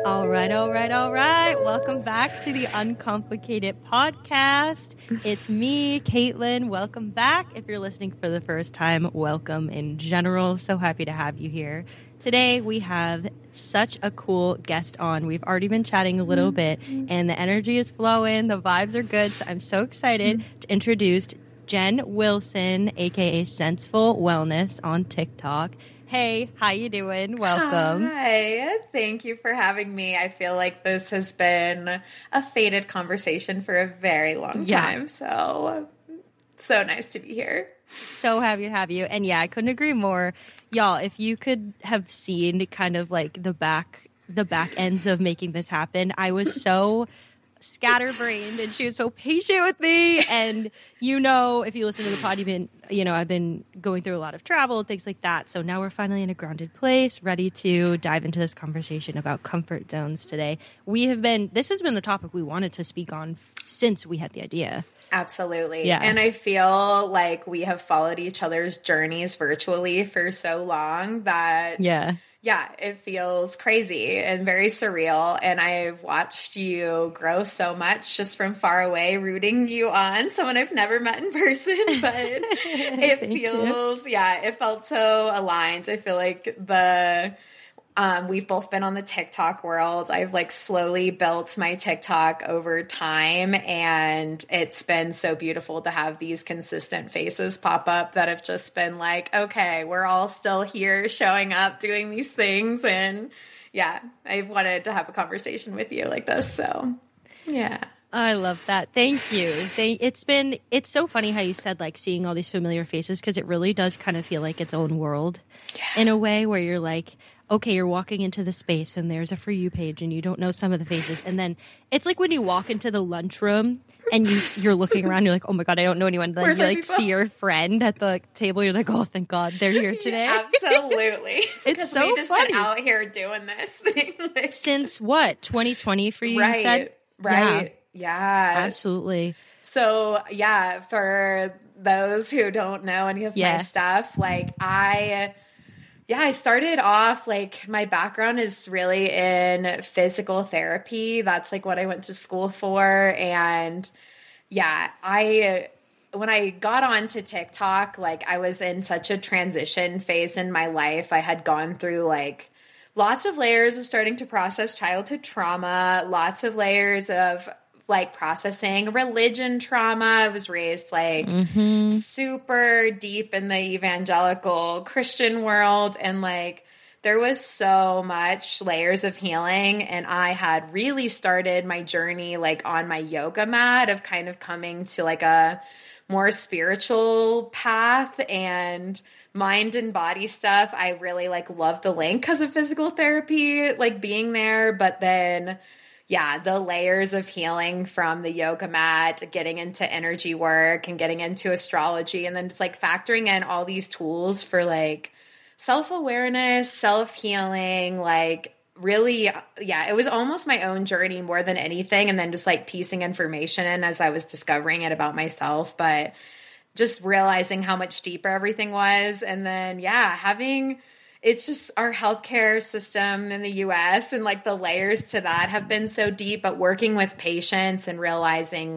All right, all right, all right. Welcome back to the Uncomplicated Podcast. It's me, Caitlin. Welcome back. If you're listening for the first time, welcome in general. So happy to have you here. Today, we have such a cool guest on. We've already been chatting a little bit, and the energy is flowing. The vibes are good. So I'm so excited to introduce Jen Wilson, a.k.a. Senseful Wellness on TikTok. Hey, how you doing? Welcome. Hi, thank you for having me. I feel like this has been a fated conversation for a very long time, so nice to be here. So happy to have you. And yeah, I couldn't agree more. Y'all, if you could have seen kind of like the back ends of making this happen, I was so scatterbrained and she was so patient with me. And if you listen to the pod, I've been going through a lot of travel and things like that. So now we're finally in a grounded place, ready to dive into this conversation about comfort zones today. This has been the topic we wanted to speak on since we had the idea. Absolutely. Yeah. And I feel like we have followed each other's journeys virtually for so long that it feels crazy and very surreal. And I've watched you grow so much just from far away, rooting you on, someone I've never met in person, but it felt so aligned. I feel like we've both been on the TikTok world. I've slowly built my TikTok over time, and it's been so beautiful to have these consistent faces pop up that have just been like, okay, we're all still here showing up, doing these things. And I've wanted to have a conversation with you like this. So yeah. I love that. Thank you. It's so funny how you said seeing all these familiar faces, because it really does kind of feel like its own world in a way where you're like, okay, you're walking into the space and there's a For You page and you don't know some of the faces. And then it's like when you walk into the lunchroom and you're looking around, you're like, oh my God, I don't know anyone. Then you see your friend at the table. You're like, oh, thank God they're here today. Absolutely. It's so we just funny. been out here doing this thing. Since what? 2020 for you, you said? Right. Yeah. Absolutely. So for those who don't know any of my stuff, I started off, my background is really in physical therapy. That's what I went to school for. And when I got onto TikTok, I was in such a transition phase in my life. I had gone through lots of layers of starting to process childhood trauma, lots of layers of processing religion trauma. I was raised super deep in the evangelical Christian world. And there was so much layers of healing. And I had really started my journey on my yoga mat of kind of coming to a more spiritual path and mind and body stuff. I really love the link because of physical therapy, being there. But then the layers of healing from the yoga mat, getting into energy work and getting into astrology, and then just factoring in all these tools for self-awareness, self-healing, really, it was almost my own journey more than anything. And then just piecing information in as I was discovering it about myself, but just realizing how much deeper everything was. And then, it's just our healthcare system in the US and the layers to that have been so deep, but working with patients and realizing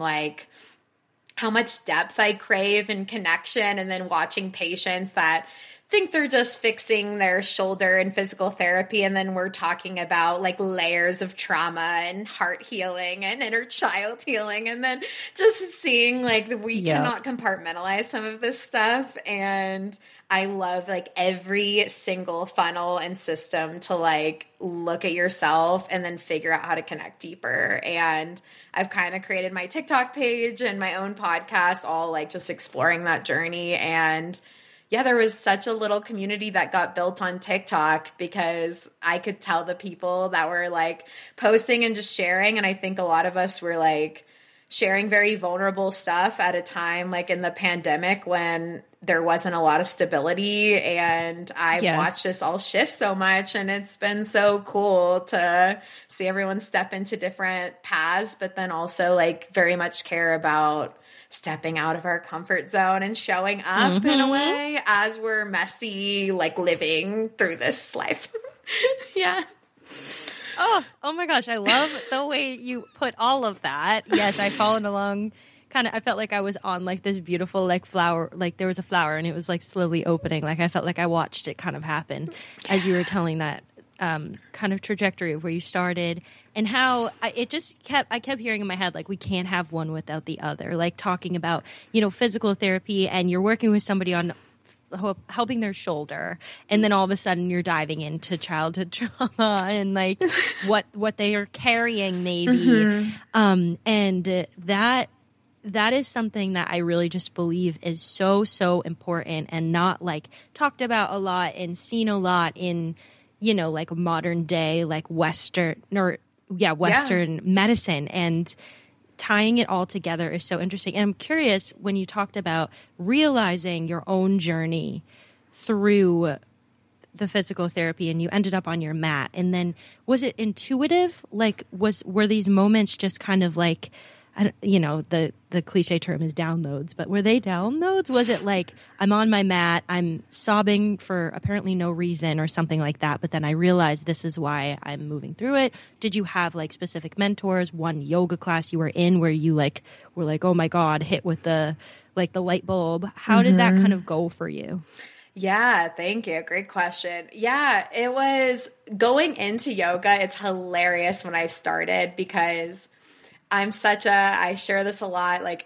how much depth I crave and connection, and then watching patients that think they're just fixing their shoulder in physical therapy. And then we're talking about layers of trauma and heart healing and inner child healing. And then just seeing we cannot compartmentalize some of this stuff. And I love every single funnel and system to look at yourself and then figure out how to connect deeper. And I've kind of created my TikTok page and my own podcast, all just exploring that journey. And there was such a little community that got built on TikTok because I could tell the people that were posting and just sharing. And I think a lot of us were sharing very vulnerable stuff at a time in the pandemic when there wasn't a lot of stability. And I've watched this all shift so much, and it's been so cool to see everyone step into different paths, but then also very much care about stepping out of our comfort zone and showing up in a way as we're messy, living through this life. Oh my gosh. I love the way you put all of that. Yes, I've fallen along I felt like I was on like this beautiful like flower, like there was a flower and it was like slowly opening. Like I felt like I watched it kind of happen as you were telling that kind of trajectory of where you started and how I kept hearing in my head, like, we can't have one without the other, like talking about, physical therapy and you're working with somebody on helping their shoulder, and then all of a sudden you're diving into childhood trauma and like what they are carrying maybe. And that is something that I really just believe is so, so important and not like talked about a lot and seen a lot in, like modern day, like Western medicine, and tying it all together is so interesting. And I'm curious, when you talked about realizing your own journey through the physical therapy and you ended up on your mat, and then was it intuitive? Like, were these moments just kind of like, the cliche term is downloads, but were they downloads? Was it like, I'm on my mat, I'm sobbing for apparently no reason or something like that, but then I realized this is why I'm moving through it? Did you have like specific mentors, one yoga class you were in where you like were like, oh my God, hit with the light bulb? How did that kind of go for you? Yeah, thank you. Great question. Yeah, it was going into yoga. It's hilarious when I started because I share this a lot. Like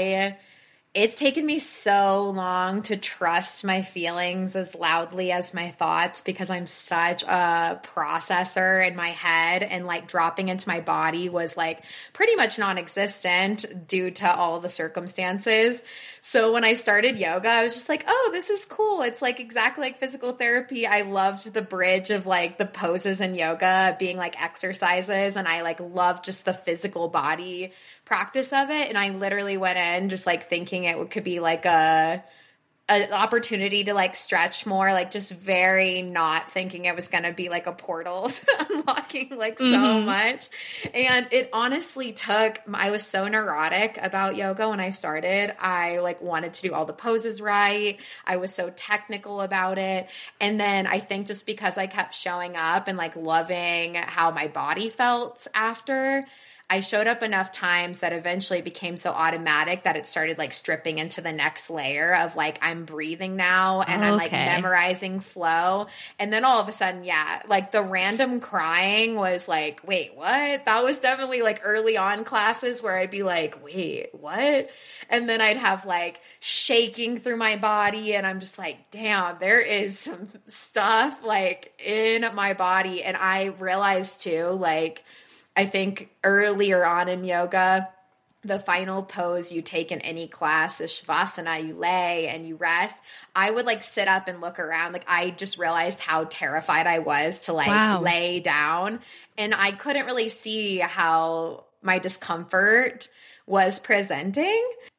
it's taken me so long to trust my feelings as loudly as my thoughts because I'm such a processor in my head, and like dropping into my body was like pretty much non-existent due to all the circumstances. So when I started yoga, I was just like, oh, this is cool. It's like exactly like physical therapy. I loved the bridge of like the poses in yoga being like exercises, and I like loved just the physical body practice of it. And I literally went in just like thinking it could be like an opportunity to like stretch more, like just very not thinking it was going to be like a portal to unlocking like so much. And it honestly I was so neurotic about yoga when I started. I like wanted to do all the poses right. I was so technical about it. And then I think just because I kept showing up and like loving how my body felt after, I showed up enough times that eventually it became so automatic that it started like stripping into the next layer of like, I'm breathing now and I'm like memorizing flow. And then all of a sudden, yeah, like the random crying was like, wait, what? That was definitely like early on classes where I'd be like, wait, what? And then I'd have like shaking through my body, and I'm just like, damn, there is some stuff like in my body. And I realized too, like, I think earlier on in yoga, the final pose you take in any class is Shavasana. You lay and you rest. I would like sit up and look around. Like I just realized how terrified I was to like lay down, and I couldn't really see how my discomfort was presenting.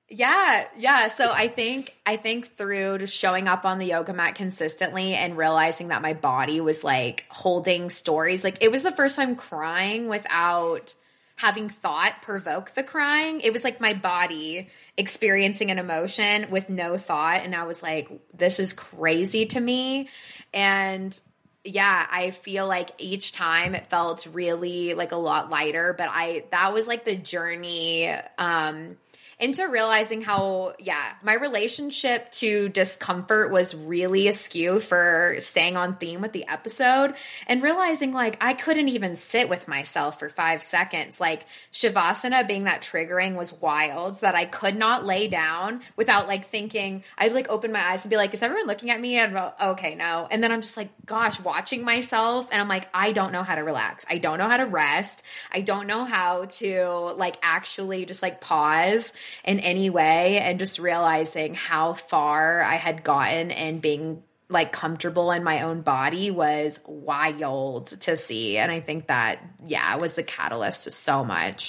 Yeah. So I think through just showing up on the yoga mat consistently and realizing that my body was like holding stories, like it was the first time crying without having thought provoke the crying. It was like my body experiencing an emotion with no thought. And I was like, this is crazy to me. And yeah, I feel like each time it felt really like a lot lighter, but that was like the journey, into realizing how, my relationship to discomfort was really askew for staying on theme with the episode, and realizing like I couldn't even sit with myself for 5 seconds. Like Shavasana being that triggering was wild, that I could not lay down without like thinking, I'd like open my eyes and be like, is everyone looking at me? And okay, no. And then I'm just like, gosh, watching myself, and I'm like, I don't know how to relax. I don't know how to rest. I don't know how to like actually just like pause in any way, and just realizing how far I had gotten and being like comfortable in my own body was wild to see. And I think that, was the catalyst to so much.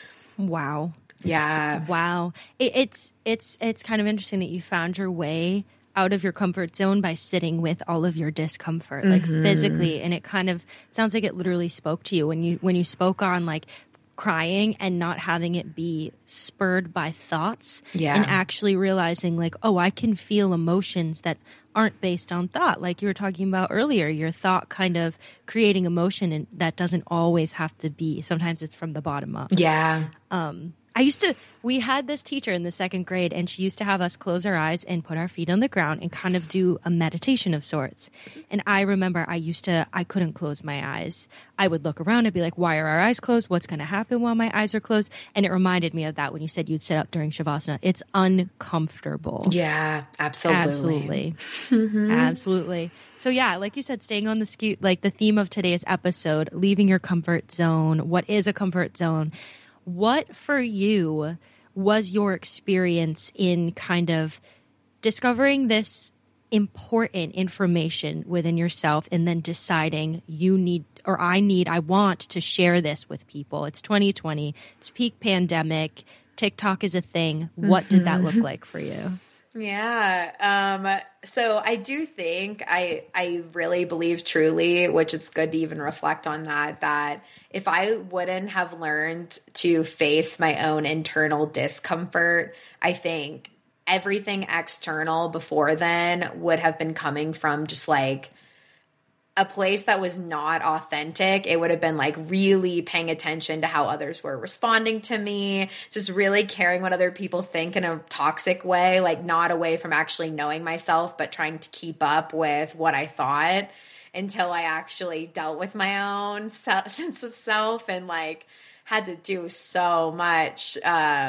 Wow. Yeah. Wow. It's kind of interesting that you found your way out of your comfort zone by sitting with all of your discomfort, like physically. And it kind of sounds like it literally spoke to you when you spoke on like crying and not having it be spurred by thoughts, and actually realizing like, oh, I can feel emotions that aren't based on thought. Like you were talking about earlier, your thought kind of creating emotion, and that doesn't always have to be. Sometimes it's from the bottom up. Yeah. We had this teacher in the second grade, and she used to have us close our eyes and put our feet on the ground and kind of do a meditation of sorts. And I remember I couldn't close my eyes. I would look around and be like, why are our eyes closed? What's going to happen while my eyes are closed? And it reminded me of that when you said you'd sit up during Shavasana. It's uncomfortable. Yeah, absolutely. Absolutely. Absolutely. So yeah, like you said, staying on like the theme of today's episode, leaving your comfort zone. What is a comfort zone? What for you was your experience in kind of discovering this important information within yourself and then deciding I want to share this with people? It's 2020. It's peak pandemic. TikTok is a thing. What did that look like for you? Yeah. So I do think I really believe truly, which it's good to even reflect on that if I wouldn't have learned to face my own internal discomfort, I think everything external before then would have been coming from just like a place that was not authentic. It would have been like really paying attention to how others were responding to me, just really caring what other people think in a toxic way, like not away from actually knowing myself, but trying to keep up with what I thought until I actually dealt with my own sense of self and like had to do so much,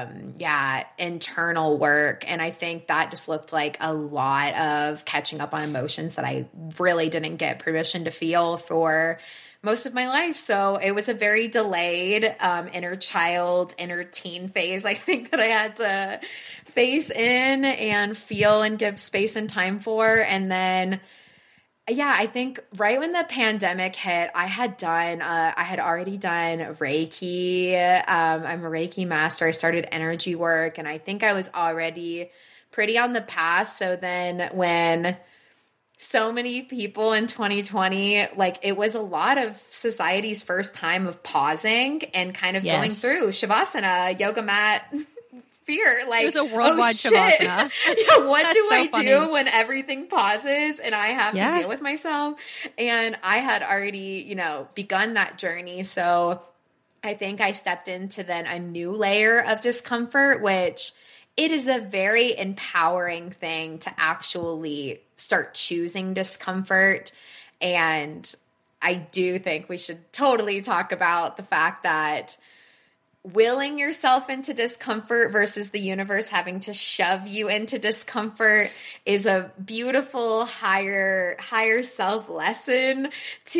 internal work. And I think that just looked like a lot of catching up on emotions that I really didn't get permission to feel for most of my life. So it was a very delayed inner child, inner teen phase, I think, that I had to face in and feel and give space and time for. And then I think right when the pandemic hit, I had already done Reiki. I'm a Reiki master. I started energy work, and I think I was already pretty on the path. So then when so many people in 2020, like it was a lot of society's first time of pausing and kind of going through Shavasana, yoga mat, fear. Like, it was a worldwide Shavasana. Yeah, what do I do when everything pauses and I have to deal with myself? And I had already, begun that journey. So I think I stepped into then a new layer of discomfort, which it is a very empowering thing to actually start choosing discomfort. And I do think we should totally talk about the fact that willing yourself into discomfort versus the universe having to shove you into discomfort is a beautiful higher self lesson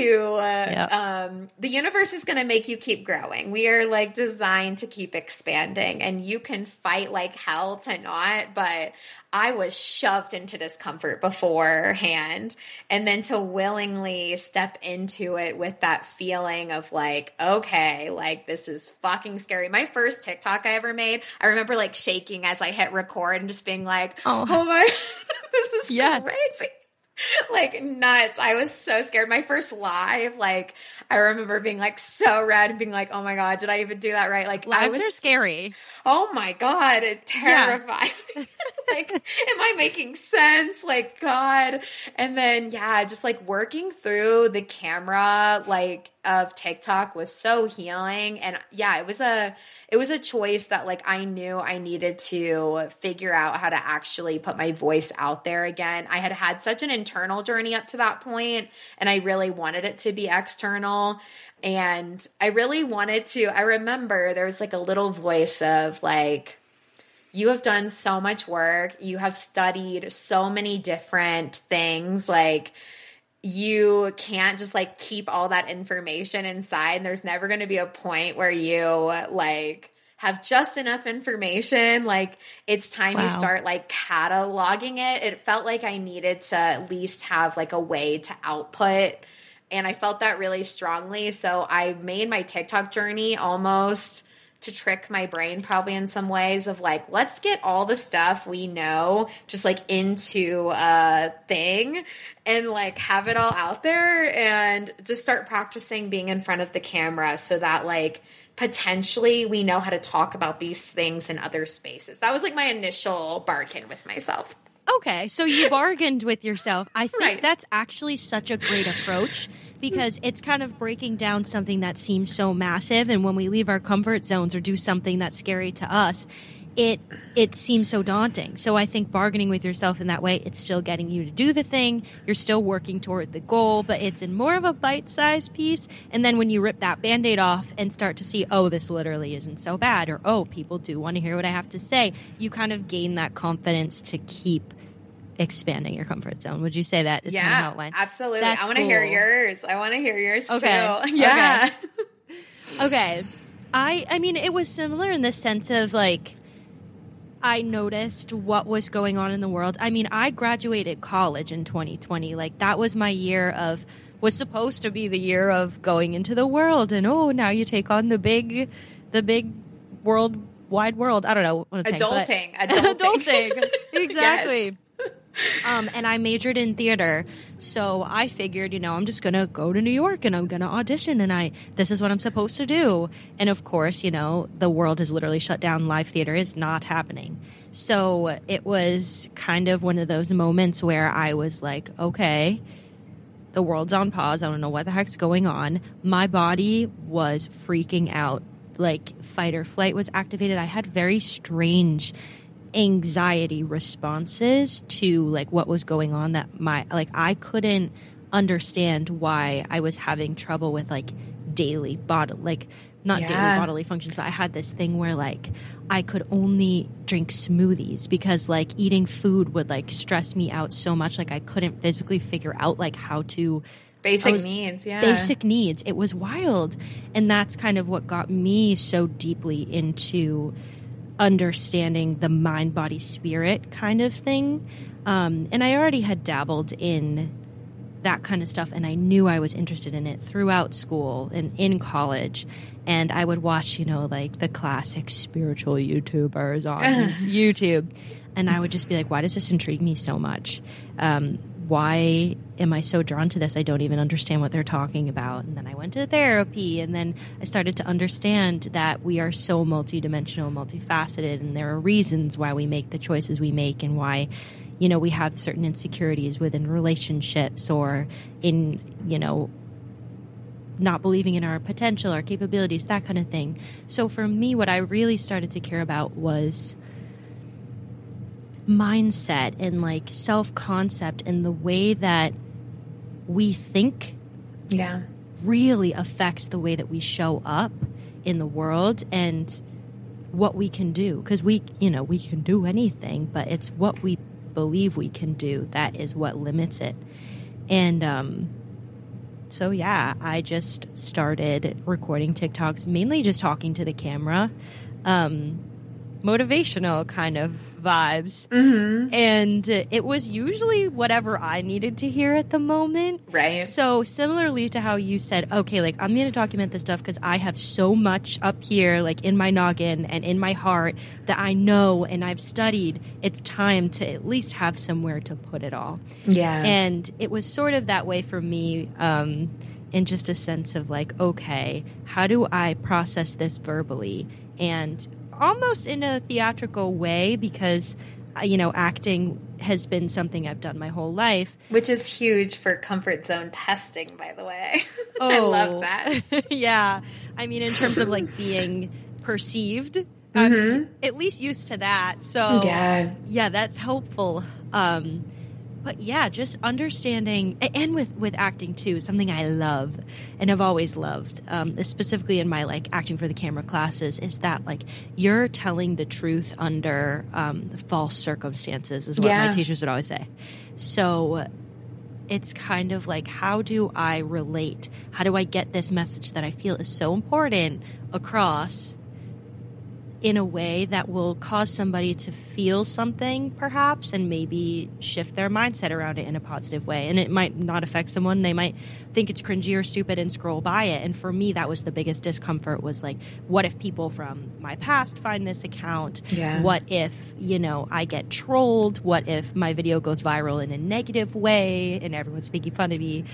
to the universe is going to make you keep growing. We are like designed to keep expanding, and you can fight like hell to not, but I was shoved into discomfort beforehand, and then to willingly step into it with that feeling of like, okay, like this is fucking scary. My first TikTok I ever made, I remember like shaking as I hit record and just being like, oh my, this is crazy. Like nuts. I was so scared. My first live, like I remember being like so red and being like, oh my God, did I even do that right? Like lives are scary. Oh my God, it terrified me. Like, am I making sense? Like, God. And then, just like working through the camera, like of TikTok was so healing. And it was a choice that like I knew I needed to figure out how to actually put my voice out there again. I had had such an internal journey up to that point, and I really wanted it to be external. And I really wanted to, I remember there was like a little voice of like, you have done so much work. You have studied so many different things. Like, you can't just like keep all that information inside. There's never going to be a point where you like have just enough information. Like, it's time you start like cataloging it. It felt like I needed to at least have like a way to output. And I felt that really strongly. So I made my TikTok journey almost to trick my brain probably in some ways of like, let's get all the stuff we know just like into a thing and like have it all out there and just start practicing being in front of the camera so that like potentially we know how to talk about these things in other spaces. That was like my initial bargain with myself. Okay, so you bargained with yourself. I think Right. that's actually such a great approach because it's kind of breaking down something that seems so massive. And when we leave our comfort zones or do something that's scary to us, it seems so daunting. So I think bargaining with yourself in that way, it's still getting you to do the thing. You're still working toward the goal, but it's in more of a bite-sized piece. And then when you rip that Band-Aid off and start to see, oh, this literally isn't so bad, or, oh, people do want to hear what I have to say, you kind of gain that confidence to keep expanding your comfort zone. Would you say that is kind of how it went? Absolutely. That's I want to hear cool. yours. I want to hear yours Okay. too. Yeah. Okay. I mean, it was similar in the sense of, like, I noticed what was going on in the world. I mean, I graduated college in 2020. Like, that was my year of, was supposed to be the year of going into the world. And, oh, now you take on the big wide world. I don't know what I'm saying. Adulting. Exactly. And I majored in theater. So I figured, I'm just going to go to New York and I'm going to audition and this is what I'm supposed to do. And of course, the world has literally shut down. Live theater is not happening. So it was kind of one of those moments where I was like, okay, the world's on pause. I don't know what the heck's going on. My body was freaking out. Like, fight or flight was activated. I had very strange anxiety responses to, like, what was going on, that I couldn't understand why I was having trouble with, like, daily bodily functions, but I had this thing where, like, I could only drink smoothies because, like, eating food would, like, stress me out so much. Like, I couldn't physically figure out, like, how to Basic needs. It was wild. And that's kind of what got me so deeply into understanding the mind, body, spirit kind of thing. And I already had dabbled in that kind of stuff, and I knew I was interested in it throughout school and in college. And I would watch, like, the classic spiritual YouTubers on YouTube. And I would just be like, why does this intrigue me so much? Why am I so drawn to this? I don't even understand what they're talking about. And then I went to therapy, and then I started to understand that we are so multidimensional, multifaceted, and there are reasons why we make the choices we make and why, we have certain insecurities within relationships or in, not believing in our potential, our capabilities, that kind of thing. So for me, what I really started to care about was mindset and, like, self-concept, and the way that we think really affects the way that we show up in the world and what we can do. Because we can do anything, but it's what we believe we can do that is what limits it. And so yeah, I just started recording TikToks, mainly just talking to the camera, motivational kind of vibes. Mm-hmm. And it was usually whatever I needed to hear at the moment. Right. So similarly to how you said, okay, like, I'm going to document this stuff because I have so much up here, like, in my noggin and in my heart that I know and I've studied. It's time to at least have somewhere to put it all. Yeah. And it was sort of that way for me, in just a sense of, like, okay, how do I process this verbally? And almost in a theatrical way, because, acting has been something I've done my whole life. Which is huge for comfort zone testing, by the way. Oh. I love that. Yeah. I mean, in terms of, like, being perceived, I'm at least used to that. So, yeah, that's helpful. But yeah, just understanding, and with acting too, something I love and have always loved, specifically in my, like, acting for the camera classes, is that, like, you're telling the truth under false circumstances, is what my teachers would always say. So it's kind of like, how do I relate? How do I get this message that I feel is so important across in a way that will cause somebody to feel something, perhaps, and maybe shift their mindset around it in a positive way. And it might not affect someone. They might think it's cringy or stupid and scroll by it. And for me, that was the biggest discomfort, was, like, what if people from my past find this account? Yeah. What if, I get trolled? What if my video goes viral in a negative way and everyone's making fun of me?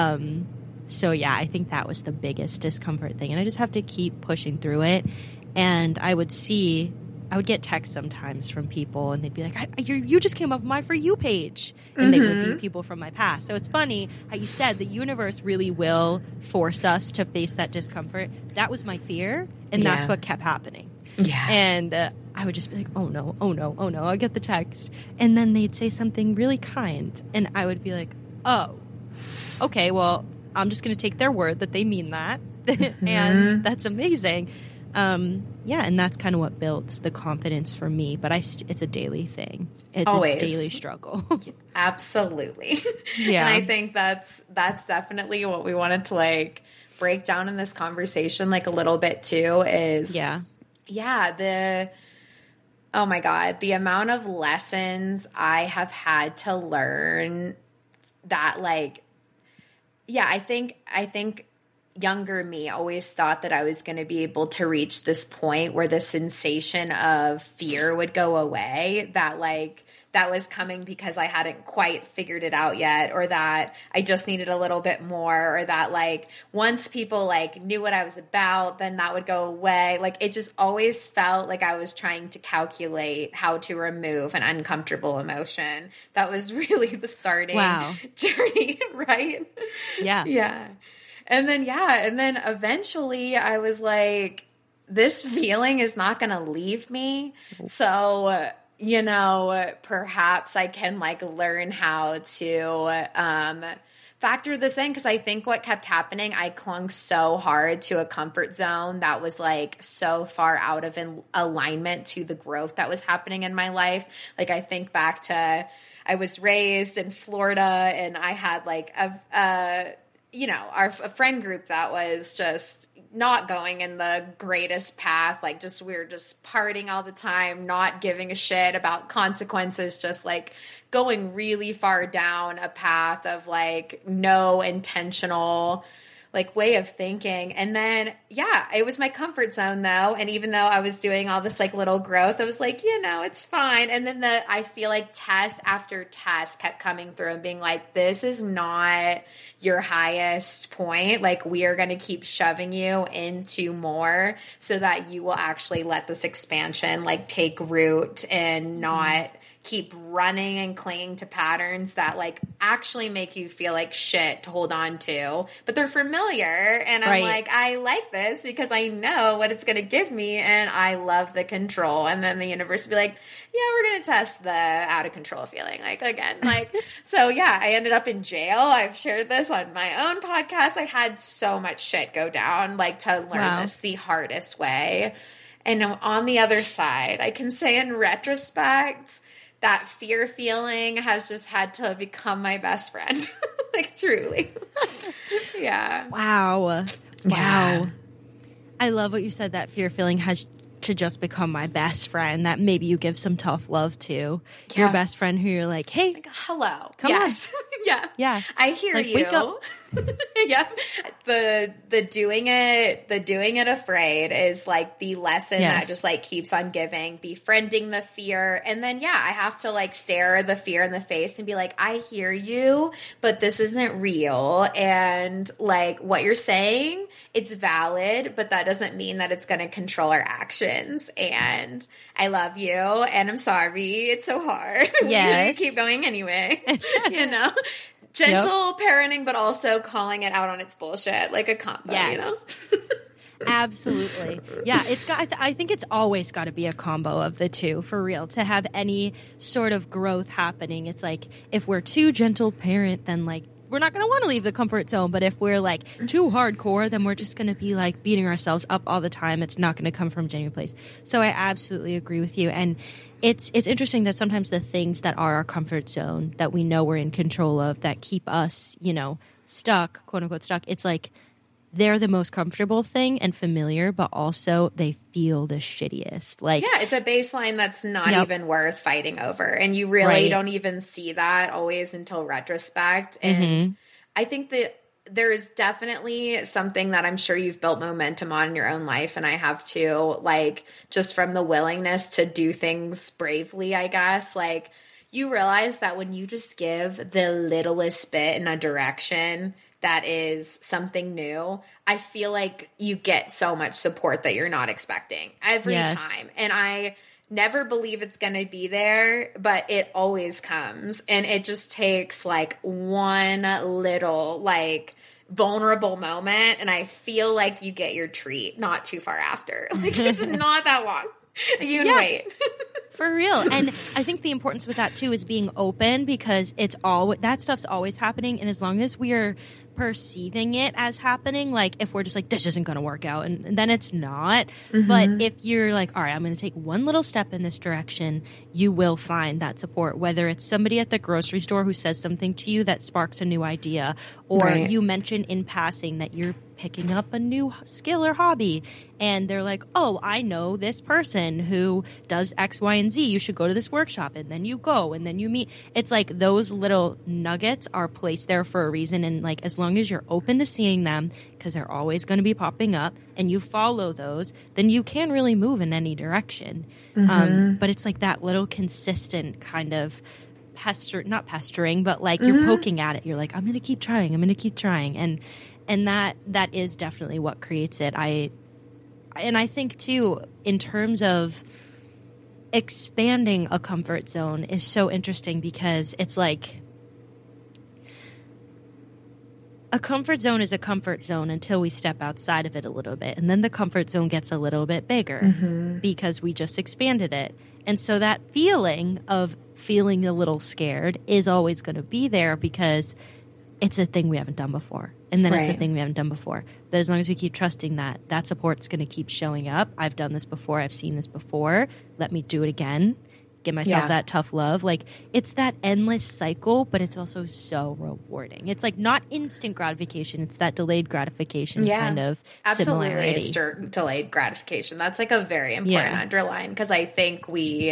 So yeah, I think that was the biggest discomfort thing. And I just have to keep pushing through it. And I would see I would get texts sometimes from people, and they'd be like, you just came up on my For You page. And they would be people from my past. So it's funny how you said the universe really will force us to face that discomfort. That was my fear, and that's what kept happening. Yeah. And I would just be like, oh no, oh no, oh no. I'll get the text. And then they'd say something really kind. And I would be like, oh, okay, well, I'm just going to take their word that they mean that. And that's amazing. And that's kind of what built the confidence for me. But it's a daily thing. It's Always. A daily struggle. Absolutely. Yeah. And I think that's definitely what we wanted to like break down in this conversation like a little bit too is oh my God, the amount of lessons I have had to learn that like, I think younger me always thought that I was going to be able to reach this point where the sensation of fear would go away, that was coming because I hadn't quite figured it out yet, or that I just needed a little bit more, or that like once people like knew what I was about, then that would go away. Like it just always felt like I was trying to calculate how to remove an uncomfortable emotion. That was really the starting journey, right? Yeah. Yeah. And then eventually I was like, this feeling is not going to leave me. So, perhaps I can like learn how to factor this in, because I think what kept happening, I clung so hard to a comfort zone that was like so far out of alignment to the growth that was happening in my life. Like I think back to, I was raised in Florida, and I had like a friend group that was just not going in the greatest path. Like we were just partying all the time, not giving a shit about consequences, just like going really far down a path of like no intentional like way of thinking. And then, it was my comfort zone though. And even though I was doing all this like little growth, I was like, it's fine. And then I feel like test after test kept coming through and being like, this is not your highest point. Like we are going to keep shoving you into more so that you will actually let this expansion like take root and not keep running and clinging to patterns that like actually make you feel like shit to hold on to, but they're familiar. And I'm like, I like this because I know what it's going to give me, and I love the control. And then the universe will be like, we're going to test the out of control feeling like again. Like, so I ended up in jail. I've shared this on my own podcast. I had so much shit go down, like to learn this the hardest way. And on the other side, I can say in retrospect, that fear feeling has just had to become my best friend. Like truly. Yeah. Wow. Yeah. I love what you said, that fear feeling has to just become my best friend, that maybe you give some tough love to your best friend who you're like, hey, hello. Come on. Yeah. I hear you. Wake up. Yeah. The doing it afraid is like the lesson that just like keeps on giving, befriending the fear. And then, I have to like stare the fear in the face and be like, I hear you, but this isn't real. And like what you're saying, it's valid, but that doesn't mean that it's going to control our actions. And I love you, and I'm sorry. It's so hard. Yes. We keep going anyway, Gentle parenting, but also calling it out on its bullshit, like a combo, Absolutely. Yeah, I think it's always got to be a combo of the two, for real, to have any sort of growth happening. It's like, if we're too gentle parent, then like we're not going to want to leave the comfort zone. But if we're like too hardcore, then we're just going to be like beating ourselves up all the time. It's not going to come from a genuine place. So I absolutely agree with you. And it's interesting that sometimes the things that are our comfort zone, that we know we're in control of, that keep us, stuck, quote unquote stuck, it's like they're the most comfortable thing and familiar, but also they feel the shittiest. Like, it's a baseline that's not even worth fighting over. And you really don't even see that always until retrospect. And I think that there is definitely something that I'm sure you've built momentum on in your own life, and I have too, like just from the willingness to do things bravely, I guess. Like you realize that when you just give the littlest bit in a direction that is something new, I feel like you get so much support that you're not expecting every time. And I never believe it's going to be there, but it always comes. And it just takes like one little like vulnerable moment, and I feel like you get your treat not too far after. Like it's not that long. You can wait. For real. And I think the importance with that too is being open, because it's all that stuff's always happening. And as long as we are perceiving it as happening, like if we're just like, this isn't going to work out, and then it's not. But if you're like, all right, I'm going to take one little step in this direction, you will find that support, whether it's somebody at the grocery store who says something to you that sparks a new idea, or you mention in passing that you're picking up a new skill or hobby, and they're like, oh, I know this person who does X, Y, and Z. You should go to this workshop. And then you go, and then you meet. It's like those little nuggets are placed there for a reason. And like, as long as you're open to seeing them, because they're always going to be popping up, and you follow those, then you can really move in any direction. But it's like that little consistent kind of not pestering, but like you're poking at it. You're like, I'm going to keep trying. I'm going to keep trying. And that is definitely what creates it. I think too, in terms of expanding a comfort zone is so interesting, because it's like a comfort zone is a comfort zone until we step outside of it a little bit. And then the comfort zone gets a little bit bigger because we just expanded it. And so that feeling of feeling a little scared is always going to be there, because it's a thing we haven't done before. And then it's a thing we haven't done before. But as long as we keep trusting that support's going to keep showing up. I've done this before. I've seen this before. Let me do it again. Give myself that tough love. Like, it's that endless cycle, but it's also so rewarding. It's like not instant gratification. It's that delayed gratification kind of similarity. It's delayed gratification. That's like a very important underline, because I think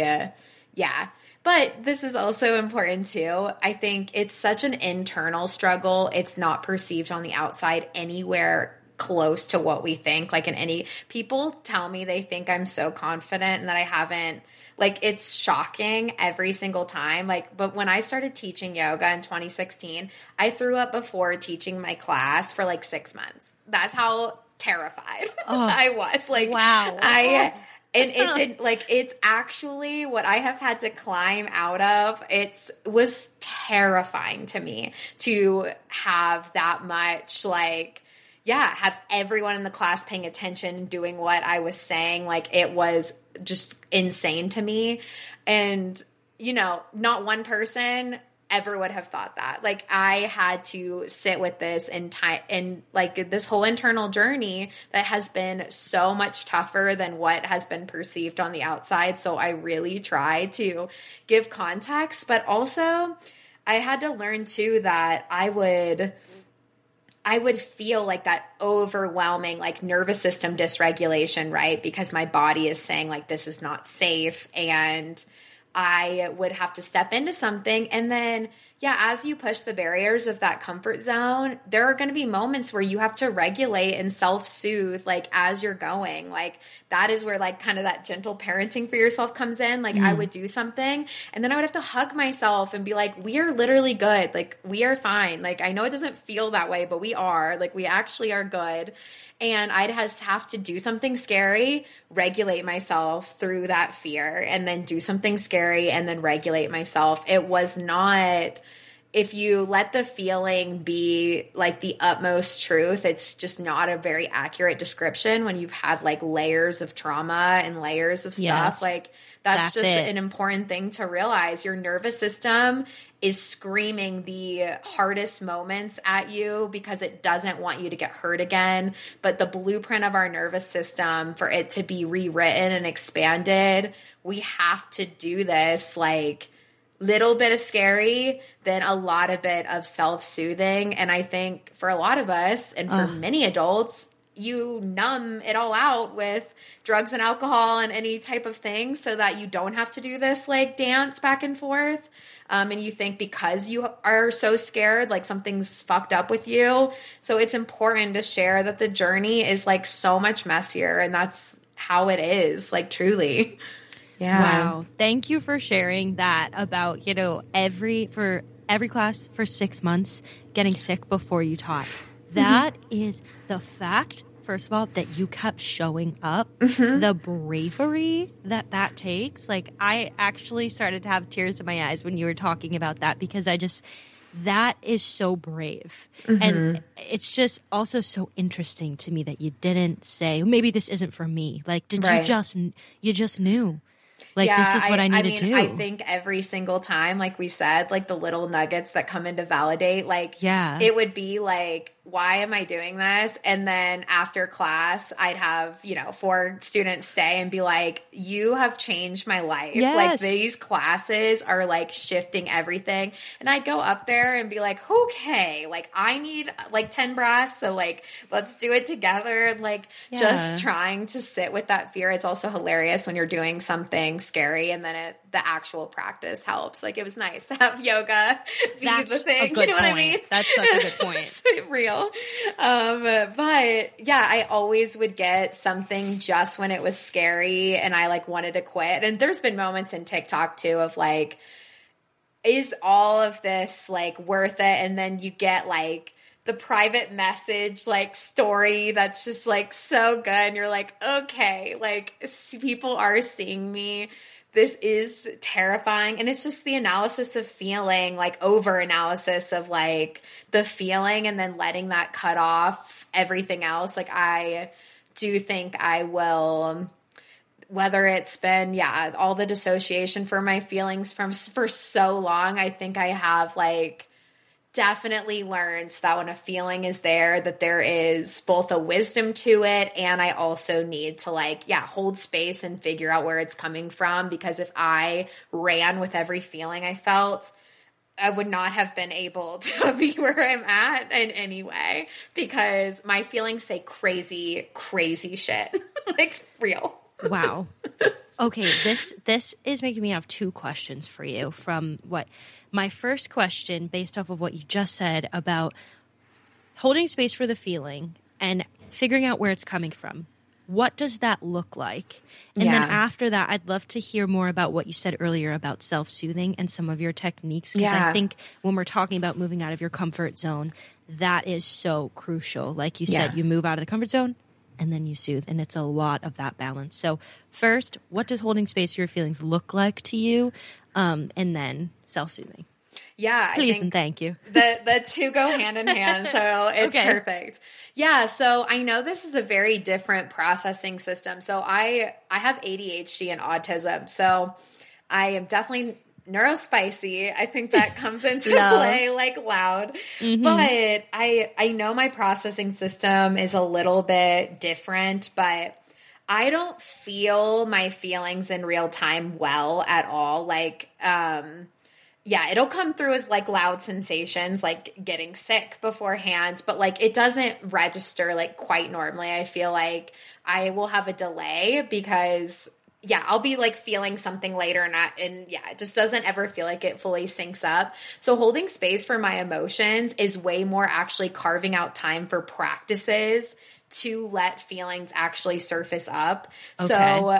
but this is also important too. I think it's such an internal struggle. It's not perceived on the outside anywhere close to what we think. Like people tell me they think I'm so confident and that I haven't, like, it's shocking every single time. Like, but when I started teaching yoga in 2016, I threw up before teaching my class for like 6 months. That's how terrified I was. Like, wow. And it did, like, it's actually what I have had to climb out of. It was terrifying to me to have that much, like, have everyone in the class paying attention and doing what I was saying. Like, it was just insane to me. And, not one person ever would have thought that. Like, I had to sit with this and like this whole internal journey that has been so much tougher than what has been perceived on the outside. So I really try to give context, but also I had to learn too that I would feel like that overwhelming, like, nervous system dysregulation, right? Because my body is saying, like, this is not safe, and I would have to step into something. And then, as you push the barriers of that comfort zone, there are going to be moments where you have to regulate and self-soothe, like, as you're going. Like, that is where, like, kind of that gentle parenting for yourself comes in. Like, I would do something, and then I would have to hug myself and be like, we are literally good. Like, we are fine. Like, I know it doesn't feel that way, but we are. Like, we actually are good. And I'd have to do something scary, regulate myself through that fear, and then do something scary and then regulate myself. It was not, if you let the feeling be like the utmost truth, it's just not a very accurate description when you've had like layers of trauma and layers of stuff. Yes. Like, that's just an important thing to realize. Your nervous system is screaming the hardest moments at you because it doesn't want you to get hurt again. But the blueprint of our nervous system, for it to be rewritten and expanded, we have to do this, like, little bit of scary, then a lot of bit of self-soothing. And I think for a lot of us, and for many adults, you numb it all out with drugs and alcohol and any type of thing so that you don't have to do this, like, dance back and forth. And you think because you are so scared, like, something's fucked up with you. So it's important to share that the journey is, like, so much messier, and that's how it is, like, truly. Yeah. Wow. Thank you for sharing that about, every class for 6 months, getting sick before you taught. That is the fact first of all, that you kept showing up, the bravery that takes. Like, I actually started to have tears in my eyes when you were talking about that, because that is so brave. And it's just also so interesting to me that you didn't say, maybe this isn't for me. Like, did you just knew? Like, this is what I need to do. I think every single time, like we said, like the little nuggets that come in to validate, like, it would be like, why am I doing this? And then after class, I'd have, 4 students stay and be like, you have changed my life. Yes. Like, these classes are like shifting everything. And I'd go up there and be like, okay, like I need like 10 brass. So like, let's do it together. And like, just trying to sit with that fear. It's also hilarious when you're doing something scary and then the actual practice helps. Like, it was nice to have yoga be the thing. You know what I mean? That's such a good point. It's real. But yeah, I always would get something just when it was scary and I like wanted to quit. And there's been moments in TikTok too of like, is all of this like worth it? And then you get like the private message like story that's just like so good. And you're like, okay, like people are seeing me. This is terrifying. And it's just the analysis of feeling, like over analysis of like the feeling and then letting that cut off everything else. Like, I do think I will, whether it's been, all the dissociation for my feelings for so long, I think I have like definitely learned that when a feeling is there, that there is both a wisdom to it, and I also need to like, hold space and figure out where it's coming from. Because if I ran with every feeling I felt, I would not have been able to be where I'm at in any way, because my feelings say crazy, crazy shit. Like, real. Wow. Okay, this is making me have 2 questions for you from what my first question, based off of what you just said about holding space for the feeling and figuring out where it's coming from. What does that look like? And then after that, I'd love to hear more about what you said earlier about self-soothing and some of your techniques. Because I think when we're talking about moving out of your comfort zone, that is so crucial. Like you said, you move out of the comfort zone and then you soothe. And it's a lot of that balance. So first, what does holding space for your feelings look like to you? And then self-soothing. Yeah. Please and thank you. The 2 go hand in hand. So it's perfect. Yeah. So I know this is a very different processing system. So I have ADHD and autism. So I am definitely neurospicy. I think that comes into play like loud. But I know my processing system is a little bit different, but I don't feel my feelings in real time well at all. Like, it'll come through as like loud sensations, like getting sick beforehand, but like it doesn't register like quite normally. I feel like I will have a delay because I'll be like feeling something later and it just doesn't ever feel like it fully syncs up. So holding space for my emotions is way more actually carving out time for practices to let feelings actually surface up. Okay. So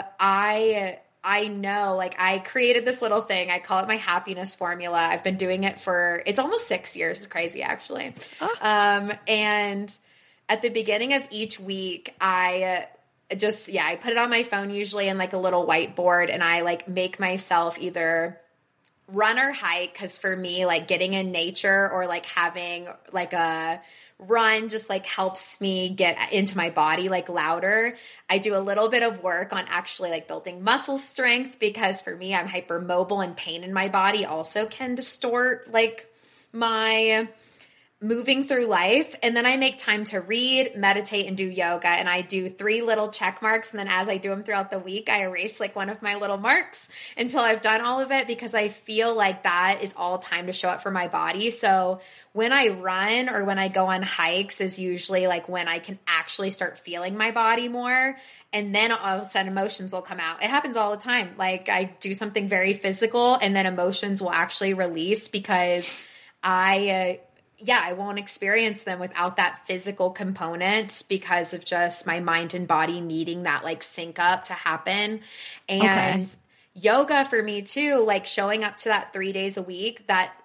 I know, like, I created this little thing. I call it my happiness formula. I've been doing it it's almost 6 years. It's crazy, actually. Oh. And at the beginning of each week, I put it on my phone usually in like a little whiteboard, and I like make myself either run or hike. Because for me, like getting in nature or like having like a run just like helps me get into my body like louder. I do a little bit of work on actually like building muscle strength, because for me, I'm hypermobile, and pain in my body also can distort like my moving through life. And then I make time to read, meditate, and do yoga. And I do 3 little check marks. And then as I do them throughout the week, I erase like one of my little marks until I've done all of it, because I feel like that is all time to show up for my body. So when I run or when I go on hikes is usually like when I can actually start feeling my body more. And then all of a sudden emotions will come out. It happens all the time. Like I do something very physical and then emotions will actually release, because I won't experience them without that physical component, because of just my mind and body needing that like sync up to happen. And yoga for me too, like showing up to that 3 days a week, that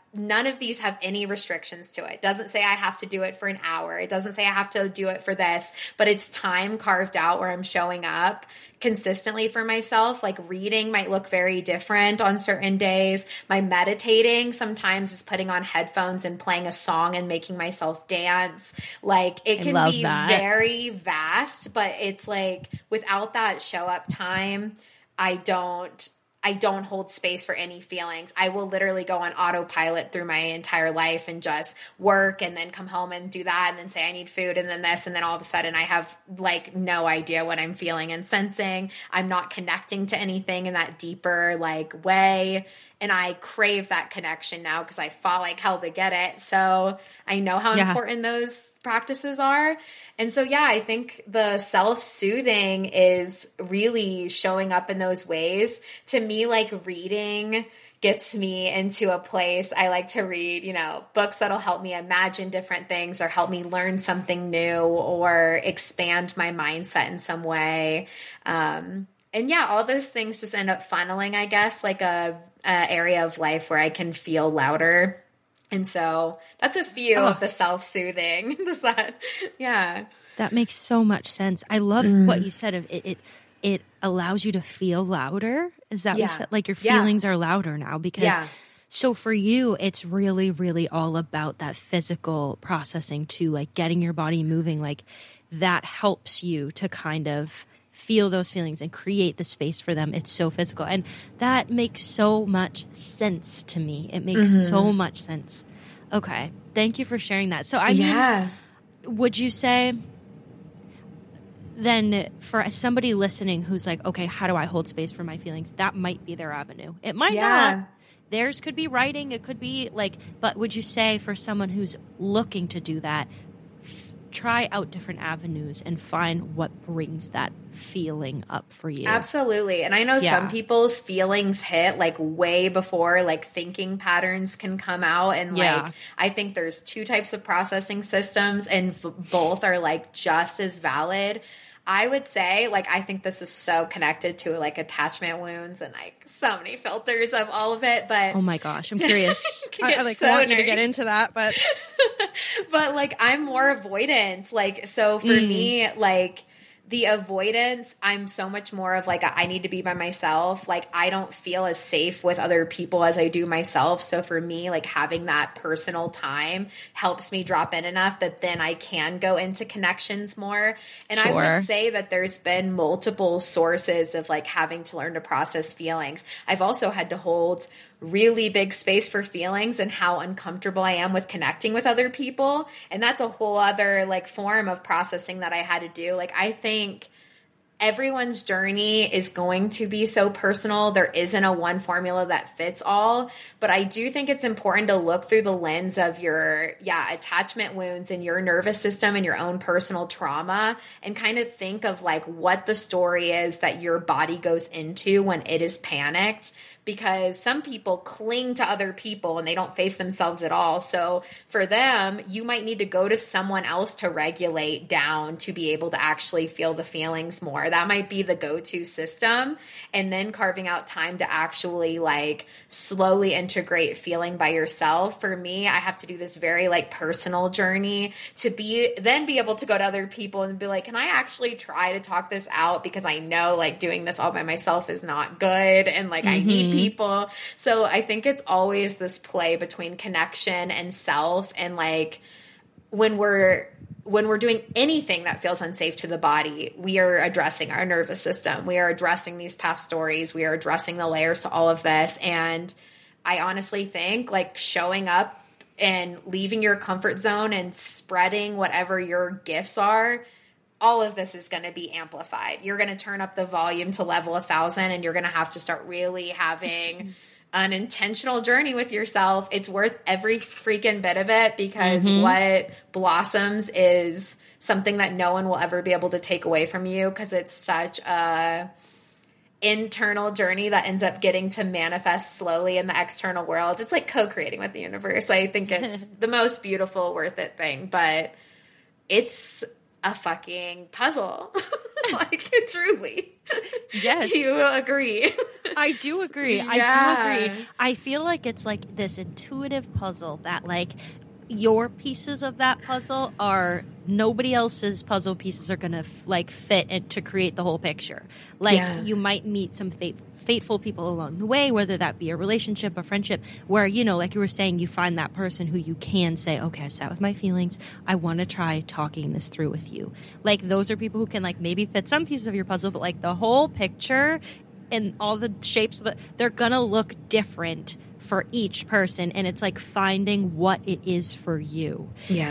none of these have any restrictions to it. It doesn't say I have to do it for an hour. It doesn't say I have to do it for this, but it's time carved out where I'm showing up consistently for myself. Like reading might look very different on certain days. My meditating sometimes is putting on headphones and playing a song and making myself dance. Like it can be very vast, but it's like without that show up time, I don't hold space for any feelings. I will literally go on autopilot through my entire life and just work and then come home and do that and then say I need food and then this and then all of a sudden I have like no idea what I'm feeling and sensing. I'm not connecting to anything in that deeper like way. And I crave that connection now because I fought like hell to get it. So I know how important those practices are. And so, yeah, I think the self-soothing is really showing up in those ways. To me, like reading gets me into a place. I like to read, you know, books that'll help me imagine different things or help me learn something new or expand my mindset in some way. And yeah, all those things just end up funneling, I guess, like a area of life where I can feel louder. And so that's a few of the self-soothing. Does that, yeah. That makes so much sense. I love what you said of it allows you to feel louder. Is that what you said? Like your feelings are louder now because so for you, it's really, really all about that physical processing too, like getting your body moving, like that helps you to kind of feel those feelings and create the space for them. It's so physical. And that makes so much sense to me. It makes so much sense. Okay. Thank you for sharing that. So I mean, would you say then for somebody listening who's like, okay, how do I hold space for my feelings? That might be their avenue. It might not. Theirs could be writing. It could be like, but would you say for someone who's looking to do that, try out different avenues and find what brings that feeling up for you? Absolutely. And I know some people's feelings hit like way before like thinking patterns can come out. And like, I think there's two types of processing systems and both are like just as valid. I would say, like, I think this is so connected to like attachment wounds and like so many filters of all of it. But oh my gosh, I'm curious. I like want you to get into that, but but like I'm more avoidant. Like, so for me, like the avoidance, I'm so much more of like, I need to be by myself. Like I don't feel as safe with other people as I do myself. So for me, like having that personal time helps me drop in enough that then I can go into connections more. And I would say that there's been multiple sources of like having to learn to process feelings. I've also had to hold really big space for feelings and how uncomfortable I am with connecting with other people. And that's a whole other like form of processing that I had to do. Like, I think everyone's journey is going to be so personal. There isn't a one formula that fits all, but I do think it's important to look through the lens of your, attachment wounds and your nervous system and your own personal trauma and kind of think of like what the story is that your body goes into when it is panicked. Because some people cling to other people and they don't face themselves at all. So for them, you might need to go to someone else to regulate down to be able to actually feel the feelings more. That might be the go-to system. And then carving out time to actually like slowly integrate feeling by yourself. For me, I have to do this very like personal journey to be able to go to other people and be like, can I actually try to talk this out? Because I know like doing this all by myself is not good. And like I need people. So I think it's always this play between connection and self. And like when we're doing anything that feels unsafe to the body, we are addressing our nervous system. We are addressing these past stories. We are addressing the layers to all of this. And I honestly think like showing up and leaving your comfort zone and spreading whatever your gifts are, all of this is going to be amplified. You're going to turn up the volume to level 1,000 and you're going to have to start really having an intentional journey with yourself. It's worth every freaking bit of it because what blossoms is something that no one will ever be able to take away from you because it's such a internal journey that ends up getting to manifest slowly in the external world. It's like co-creating with the universe. I think it's the most beautiful, worth it thing, but it's a fucking puzzle. Like, truly. Yes. Do you agree? I do agree. Yeah. I do agree. I feel like it's like this intuitive puzzle that like your pieces of that puzzle are nobody else's puzzle pieces are going to like fit and to create the whole picture. Like you might meet some fateful people along the way, whether that be a relationship, a friendship, where, you know, like you were saying, you find that person who you can say, okay, I sat with my feelings. I want to try talking this through with you. Like those are people who can like maybe fit some pieces of your puzzle, but like the whole picture and all the shapes, they're going to look different for each person. And it's like finding what it is for you. Yeah.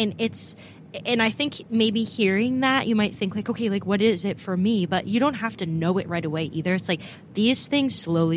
And I think maybe hearing that, you might think like, okay, like what is it for me? But you don't have to know it right away either. It's like these things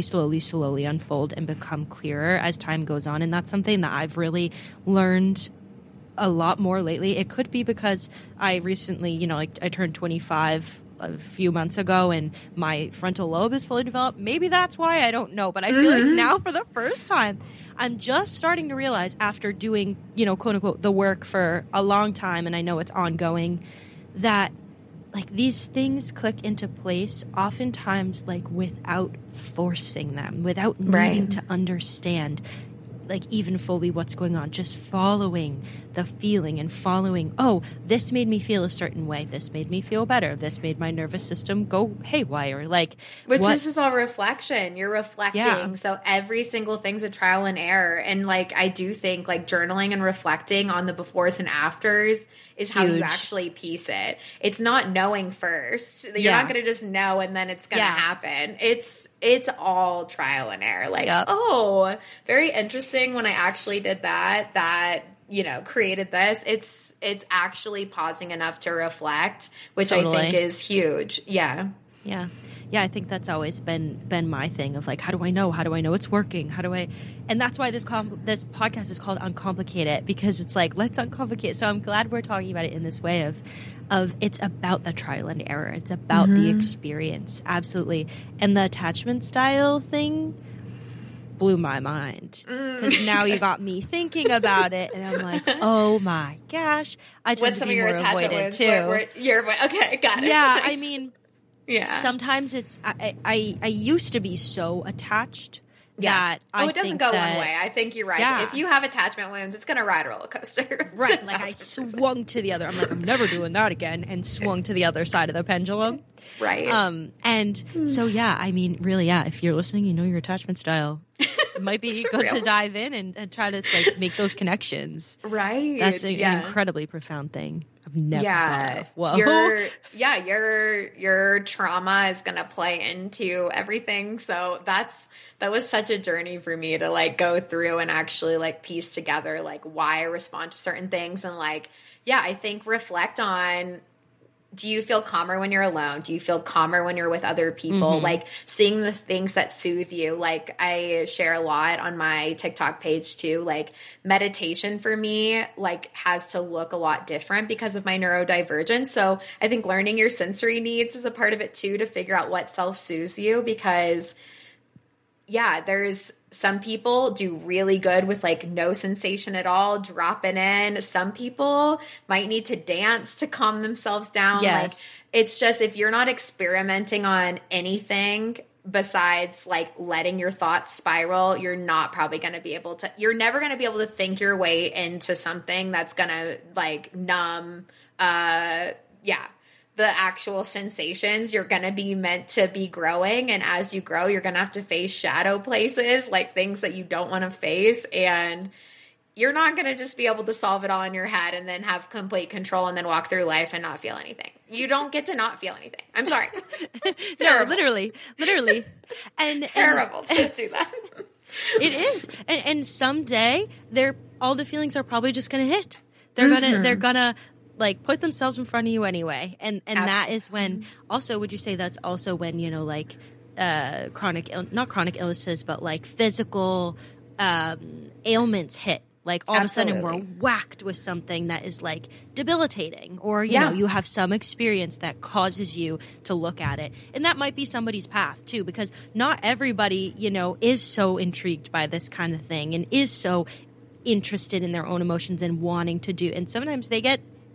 slowly unfold and become clearer as time goes on. And that's something that I've really learned a lot more lately. It could be because I recently, you know, like I turned 25 a few months ago and my frontal lobe is fully developed. Maybe that's why, I don't know. But I feel like now for the first time, I'm just starting to realize after doing, you know, quote unquote, the work for a long time, and I know it's ongoing, that like these things click into place oftentimes like without forcing them, without needing to understand like even fully what's going on, just following the feeling and following, oh, this made me feel a certain way. This made me feel better. This made my nervous system go haywire. Like, this is all reflection. You're reflecting. Yeah. So every single thing's a trial and error. And like, I do think like journaling and reflecting on the befores and afters is how you actually piece it. It's not knowing first. You're not going to just know and then it's going to happen. It's all trial and error. Like, oh, very interesting when I actually did that, you know, created this. It's actually pausing enough to reflect, which I think is huge. Yeah. Yeah. Yeah, I think that's always been my thing of like, how do I know? How do I know it's working? And that's why this podcast is called Uncomplicate It, because it's like, let's uncomplicate it. So I'm glad we're talking about it in this way of it's about the trial and error. It's about the experience. Absolutely. And the attachment style thing blew my mind, because now you got me thinking about it, and I'm like, oh my gosh, I tend to be more avoidant too. Okay, got it. Yeah, I mean, sometimes it's I used to be so attached that it doesn't go one way. I think you're right. Yeah. If you have attachment wounds, it's going to ride a roller coaster. Right. Like I swung to the other. I'm like, I'm never doing that again, and swung to the other side of the pendulum. Right. And so, yeah, I mean, really, if you're listening, you know your attachment style. It might be good to dive in and try to like make those connections. Right. That's an incredibly profound thing. I've never thought of. Whoa. Your trauma is going to play into everything. So that was such a journey for me to like go through and actually like piece together like why I respond to certain things. And like, I think reflect on, do you feel calmer when you're alone? Do you feel calmer when you're with other people? Like seeing the things that soothe you. Like I share a lot on my TikTok page too. Like meditation for me, like has to look a lot different because of my neurodivergence. So I think learning your sensory needs is a part of it too, to figure out what self-soothes you, because there's some people do really good with like no sensation at all, dropping in. Some people might need to dance to calm themselves down. Yes. Like it's just, if you're not experimenting on anything besides like letting your thoughts spiral, you're not probably going to be able to, you're never going to be able to think your way into something that's going to like numb, the actual sensations. You're going to be meant to be growing. And as you grow, you're going to have to face shadow places, like things that you don't want to face. And you're not going to just be able to solve it all in your head and then have complete control and then walk through life and not feel anything. You don't get to not feel anything. I'm sorry. It's terrible. Literally. And terrible to do that. It is. And someday all the feelings are probably just going to hit. They're going to like put themselves in front of you anyway. And that is when also, would you say that's also when, you know, like not chronic illnesses, but like physical ailments hit. Like all of a sudden we're whacked with something that is like debilitating, or, you know, you have some experience that causes you to look at it. And that might be somebody's path too, because not everybody, you know, is so intrigued by this kind of thing and is so interested in their own emotions and wanting to do. And sometimes they get,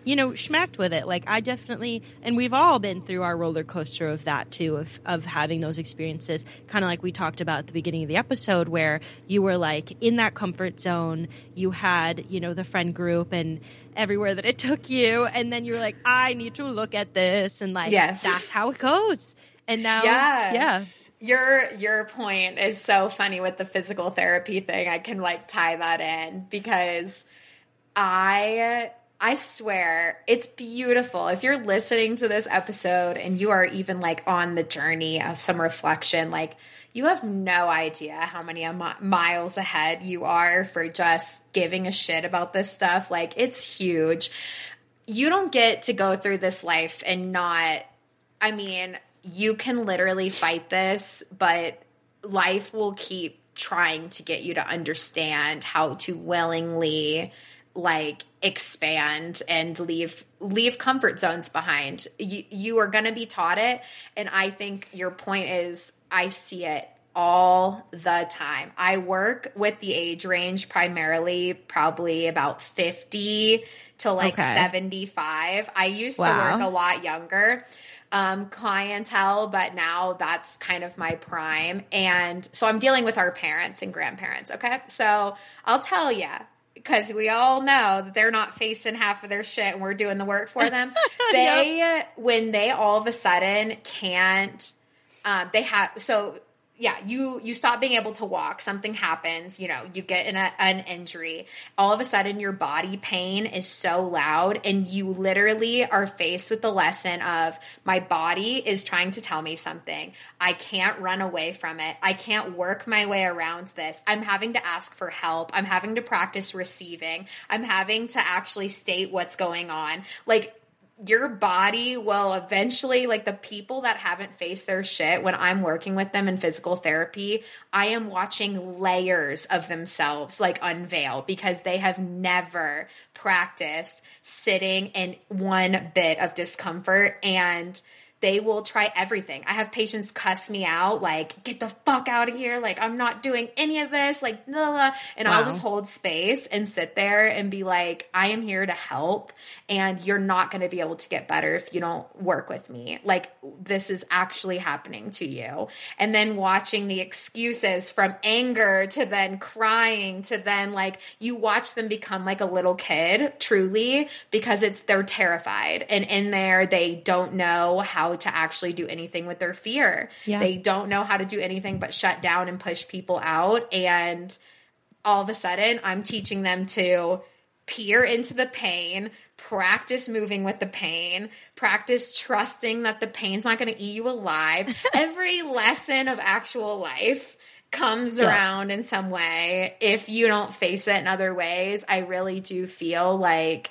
schmacked with it. Like I definitely, and we've all been through our roller coaster of that too, of having those experiences, kind of like we talked about at the beginning of the episode, where you were like in that comfort zone, you had, the friend group and everywhere that it took you. And then you're like, I need to look at this. And like, yes. That's how it goes. And now, yeah. Your point is so funny with the physical therapy thing. I can like tie that in because I swear it's beautiful. If you're listening to this episode and you are even like on the journey of some reflection, like you have no idea how many miles ahead you are for just giving a shit about this stuff. Like it's huge. You don't get to go through this life and not, you can literally fight this, but life will keep trying to get you to understand how to willingly like expand and leave comfort zones behind. You are going to be taught it. And I think your point is I see it all the time. I work with the age range probably about 50 to like 75. I used to work a lot younger clientele, but now that's kind of my prime. And so I'm dealing with our parents and grandparents. Okay. So I'll tell you, because we all know that they're not facing half of their shit and we're doing the work for them. When they all of a sudden can't, you stop being able to walk. Something happens, you get an injury. All of a sudden, your body pain is so loud, and you literally are faced with the lesson of my body is trying to tell me something. I can't run away from it. I can't work my way around this. I'm having to ask for help. I'm having to practice receiving. I'm having to actually state what's going on. Like, your body will eventually, like the people that haven't faced their shit, when I'm working with them in physical therapy, I am watching layers of themselves like unveil because they have never practiced sitting in one bit of discomfort, and they will try everything. I have patients cuss me out, like, get the fuck out of here. Like, I'm not doing any of this. Like, blah, blah. And I'll just hold space and sit there and be like, I am here to help. And you're not going to be able to get better if you don't work with me. Like, this is actually happening to you. And then watching the excuses from anger to then crying to then like, you watch them become like a little kid, truly, because they're terrified. And in there, they don't know how to actually do anything with their fear. Yeah. They don't know how to do anything but shut down and push people out. And all of a sudden, I'm teaching them to peer into the pain, practice moving with the pain, practice trusting that the pain's not going to eat you alive. Every lesson of actual life comes around in some way. If you don't face it in other ways, I really do feel like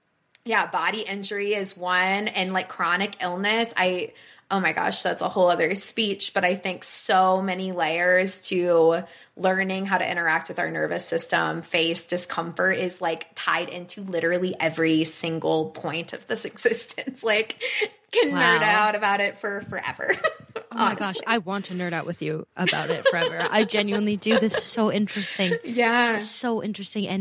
body injury is one, and like chronic illness. Oh my gosh, that's a whole other speech, but I think so many layers to learning how to interact with our nervous system, face discomfort is like tied into literally every single point of this existence. Like, can nerd out about it for forever. Oh my gosh, I want to nerd out with you about it forever. I genuinely do. This is so interesting. Yeah. This is so interesting. And,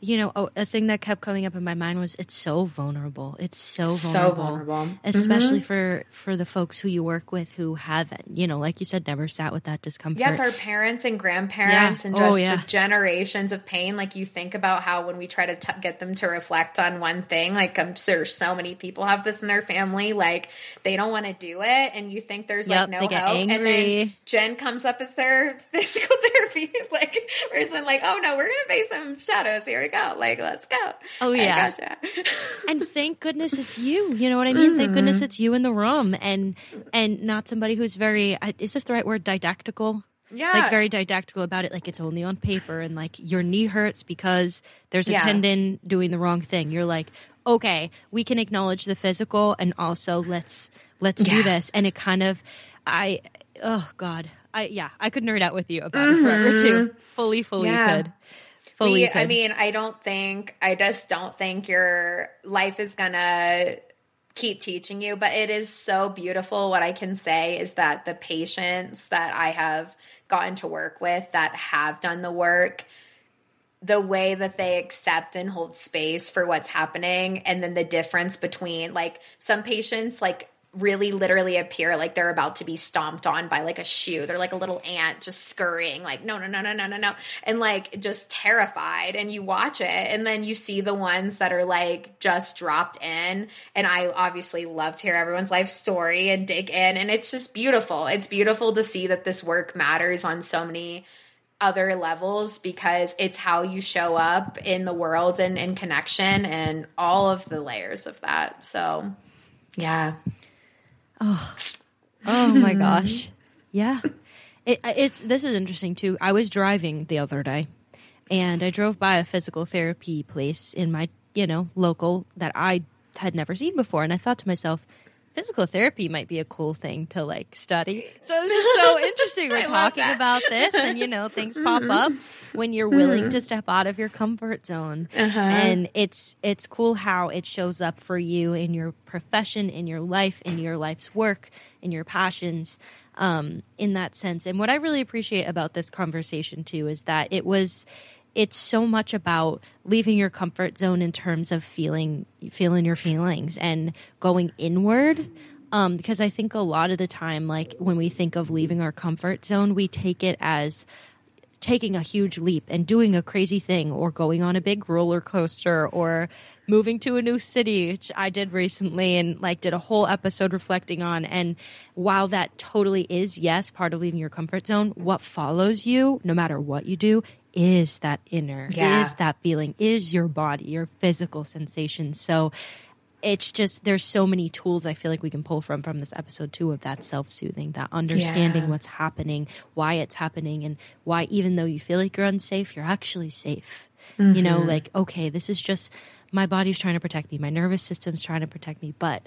a thing that kept coming up in my mind was it's so vulnerable. It's so vulnerable. Especially for the folks who you work with who haven't, like you said, never sat with that discomfort. Yeah, it's our parents and grandparents and just the generations of pain. Like, you think about how when we try to get them to reflect on one thing, like I'm sure so many people have this in their family, like they don't want to do it. And you think there's like no hope. Angry. And then Jen comes up as their physical therapy like person, like, oh no, we're going to face some shadows. Here we go. Like, let's go. Oh yeah. Gotcha. And thank goodness it's you. You know what I mean? Mm-hmm. Thank goodness it's you in the room and not somebody who's very, is this the right word? Didactical? Yeah. Like very didactical about it. Like it's only on paper and like your knee hurts because there's a tendon doing the wrong thing. You're like, okay, we can acknowledge the physical and also let's do this. And it kind of, I could nerd out with you about it forever too. Fully could. I just don't think your life is gonna keep teaching you, but it is so beautiful. What I can say is that the patients that I have gotten to work with that have done the work, the way that they accept and hold space for what's happening. And then the difference between like some patients like really literally appear like they're about to be stomped on by like a shoe. They're like a little ant just scurrying like, no. And like just terrified. And you watch it and then you see the ones that are like just dropped in. And I obviously love to hear everyone's life story and dig in. And it's just beautiful. It's beautiful to see that this work matters on so many other levels because it's how you show up in the world and in connection and all of the layers of that. So yeah. Oh my gosh. Yeah. This is interesting too. I was driving the other day and I drove by a physical therapy place in my, local that I had never seen before. And I thought to myself, physical therapy might be a cool thing to like study. So this is so interesting. We're talking about this and, things pop up when you're willing to step out of your comfort zone. And it's cool how it shows up for you in your profession, in your life, in your life's work, in your passions, in that sense. And what I really appreciate about this conversation too is that it's so much about leaving your comfort zone in terms of feeling your feelings and going inward. Because I think a lot of the time, like when we think of leaving our comfort zone, we take it as taking a huge leap and doing a crazy thing or going on a big roller coaster or moving to a new city, which I did recently and like did a whole episode reflecting on. And while that totally is, yes, part of leaving your comfort zone, what follows you, no matter what you do, is that inner, is that feeling, is your body, your physical sensations. So it's just, there's so many tools I feel like we can pull from this episode too, of that self-soothing, that understanding what's happening, why it's happening, and why even though you feel like you're unsafe, you're actually safe. Like, okay, this is just, my body's trying to protect me, my nervous system's trying to protect me, but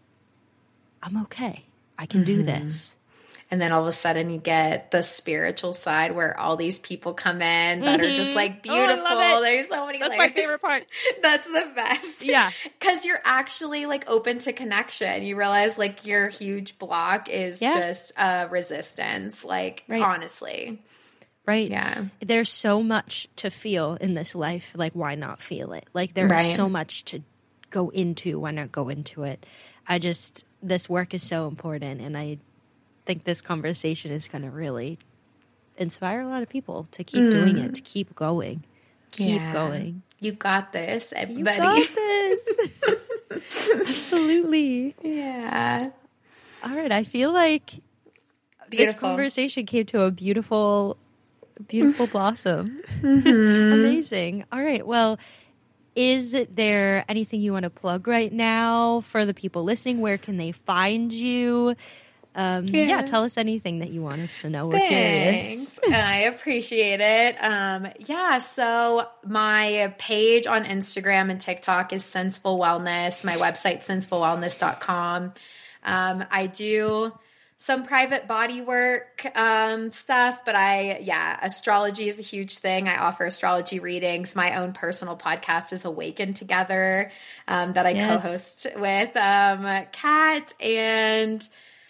I'm okay. I can do this. And then all of a sudden you get the spiritual side where all these people come in that are just like beautiful. There's so many layers. That's my favorite part. That's the best. Yeah. Because you're actually like open to connection. You realize like your huge block is just resistance, like honestly. Right. Yeah. There's so much to feel in this life. Like, why not feel it? Like, there's so much to go into. Why not go into it? This work is so important. And I think this conversation is going to really inspire a lot of people to keep doing it, to keep going. Keep going. You got this, everybody. You got this. Absolutely. Yeah. All right. I feel like this conversation came to a beautiful blossom. Amazing. All right. Well, is there anything you want to plug right now for the people listening? Where can they find you? Tell us anything that you want us to know. We're curious. I appreciate it. So my page on Instagram and TikTok is Senseful Wellness. My website, sensefulwellness.com. I do some private body work stuff, but astrology is a huge thing. I offer astrology readings. My own personal podcast is Awaken Together that I co-host with Kat. And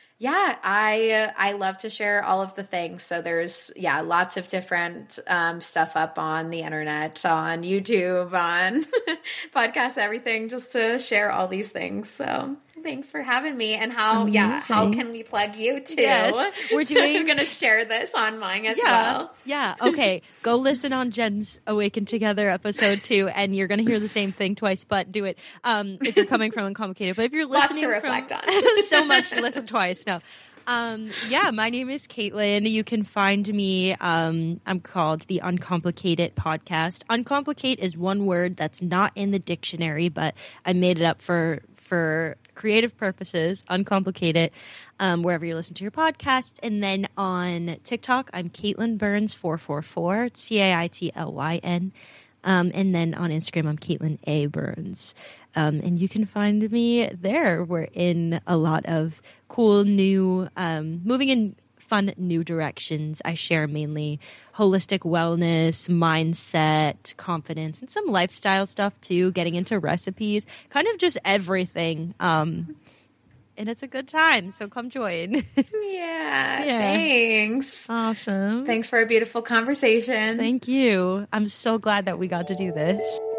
I love to share all of the things. So there's, lots of different stuff up on the internet, on YouTube, on podcasts, everything, just to share all these things. So thanks for having me. And how can we plug you too? Yes, we're doing. I'm going to share this on mine as well. Yeah. Okay. Go listen on Jen's Awaken Together episode 2, and you're going to hear the same thing twice, but do it if you're coming from Uncomplicated. But if you're listening, lots to reflect on. So much, listen twice. No. My name is Caitlin. You can find me. I'm called the Uncomplicated Podcast. Uncomplicate is one word that's not in the dictionary, but I made it up for creative purposes. Uncomplicated, wherever you listen to your podcasts. And then on TikTok, I'm Caitlin Burns 444, CAITLYN. And then on Instagram, I'm Caitlin A. Burns. And you can find me there. We're in a lot of cool new, moving in fun new directions. I share mainly holistic wellness, mindset, confidence, and some lifestyle stuff too, getting into recipes, kind of just everything. And and it's a good time. So come join. Yeah. Thanks. Awesome. Thanks for a beautiful conversation. Thank you. I'm so glad that we got to do this.